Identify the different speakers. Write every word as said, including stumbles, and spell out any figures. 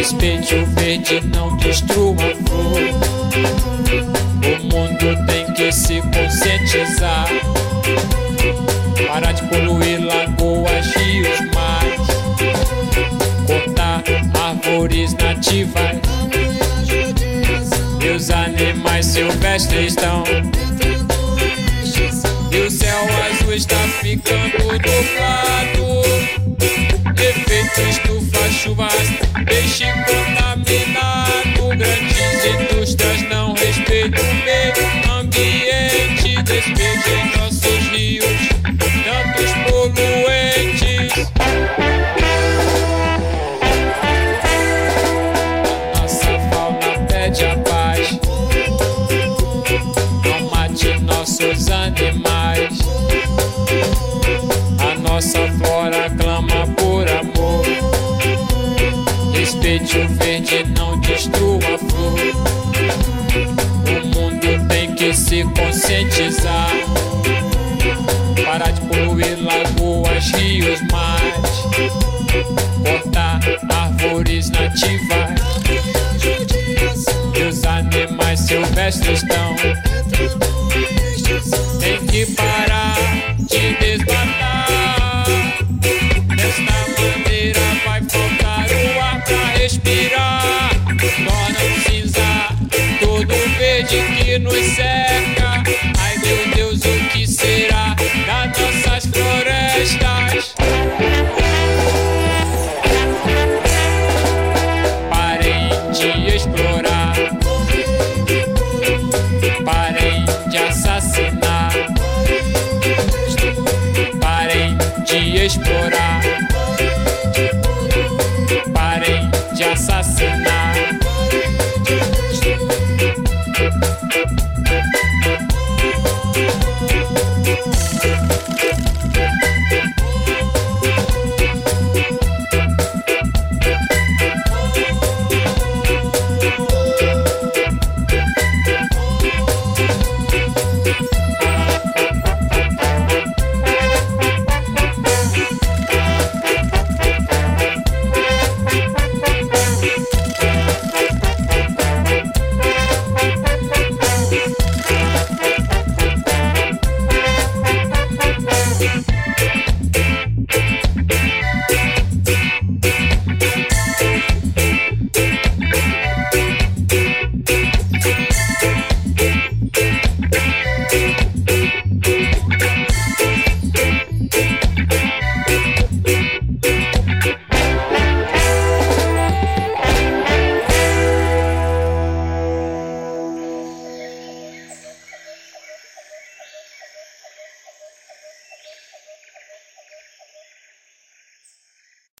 Speaker 1: Respeite o verde, não destrua a flor. O mundo tem que se conscientizar. Parar de poluir lagoas, rios, mares. Cortar árvores nativas. E os animais silvestres estão. E o céu azul está ficando nublado. Efeito estufa, chuvas, peixe contaminado. Grandes indústrias não respeitam o meio ambiente. Despejam em nossos rios tantos poluentes. A nossa fauna pede a paz. Não mate nossos animais. A nossa flora clama por amor. Respeite o verde, não destrua a flor. O mundo tem que se conscientizar. Parar de poluir lagoas, rios, mares. Cortar árvores nativas. E os animais silvestres estão. Tem que parar.